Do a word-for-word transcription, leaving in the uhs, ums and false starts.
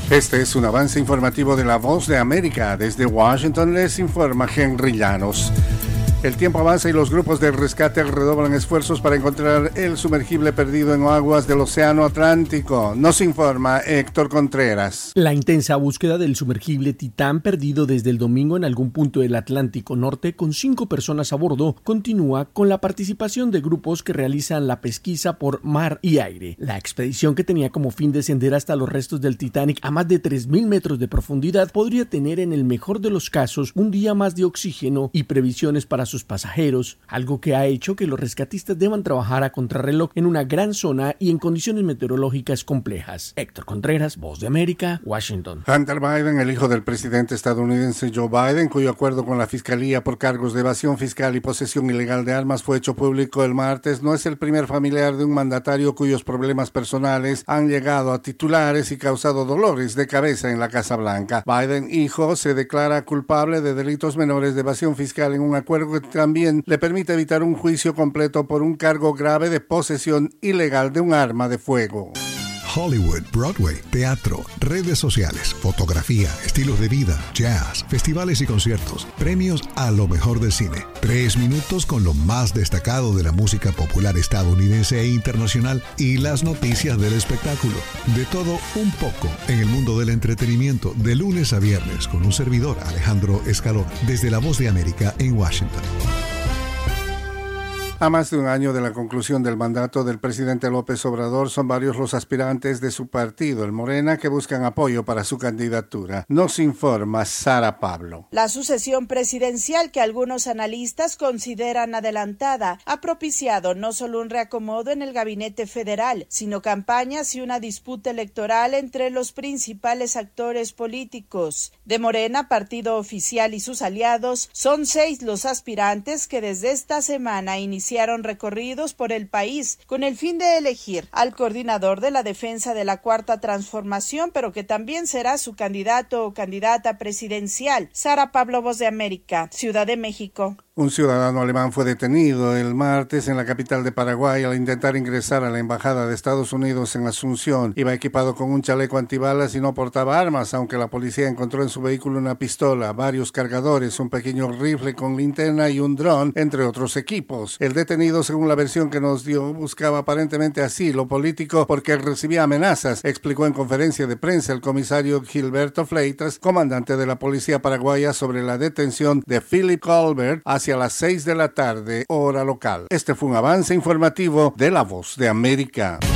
Este es un avance informativo de La Voz de América. Desde Washington les informa Henry Llanos. El tiempo avanza y los grupos de rescate redoblan esfuerzos para encontrar el sumergible perdido en aguas del Océano Atlántico. Nos informa Héctor Contreras. La intensa búsqueda del sumergible Titán, perdido desde el domingo en algún punto del Atlántico Norte con cinco personas a bordo, continúa con la participación de grupos que realizan la pesquisa por mar y aire. La expedición, que tenía como fin descender hasta los restos del Titanic a más de tres mil metros de profundidad, podría tener en el mejor de los casos un día más de oxígeno y previsiones para sus pasajeros, algo que ha hecho que los rescatistas deban trabajar a contrarreloj en una gran zona y en condiciones meteorológicas complejas. Héctor Contreras, Voz de América, Washington. Hunter Biden, el hijo del presidente estadounidense Joe Biden, cuyo acuerdo con la Fiscalía por cargos de evasión fiscal y posesión ilegal de armas fue hecho público el martes, no es el primer familiar de un mandatario cuyos problemas personales han llegado a titulares y causado dolores de cabeza en la Casa Blanca. Biden, hijo, se declara culpable de delitos menores de evasión fiscal en un acuerdo que también le permite evitar un juicio completo por un cargo grave de posesión ilegal de un arma de fuego. Hollywood, Broadway, teatro, redes sociales, fotografía, estilos de vida, jazz, festivales y conciertos, premios a lo mejor del cine. Tres minutos con lo más destacado de la música popular estadounidense e internacional y las noticias del espectáculo. De todo un poco en el mundo del entretenimiento, de lunes a viernes, con un servidor, Alejandro Escalón, desde La Voz de América en Washington. A más de un año de la conclusión del mandato del presidente López Obrador, son varios los aspirantes de su partido, el Morena, que buscan apoyo para su candidatura. Nos informa Sara Pablo. La sucesión presidencial, que algunos analistas consideran adelantada, ha propiciado no solo un reacomodo en el gabinete federal, sino campañas y una disputa electoral entre los principales actores políticos. De Morena, partido oficial, y sus aliados, son seis los aspirantes que desde esta semana iniciaron recorridos por el país con el fin de elegir al coordinador de la defensa de la Cuarta Transformación, pero que también será su candidato o candidata presidencial. Sara Pablo, Voz de América, Ciudad de México. Un ciudadano alemán fue detenido el martes en la capital de Paraguay al intentar ingresar a la embajada de Estados Unidos en Asunción. Iba equipado con un chaleco antibalas y no portaba armas, aunque la policía encontró en su vehículo una pistola, varios cargadores, un pequeño rifle con linterna y un dron, entre otros equipos. El detenido, según la versión que nos dio, buscaba aparentemente asilo político porque recibía amenazas, explicó en conferencia de prensa el comisario Gilberto Fleitas, comandante de la policía paraguaya, sobre la detención de Philip Colbert hacia a las seis de la tarde, hora local. Este fue un avance informativo de La Voz de América.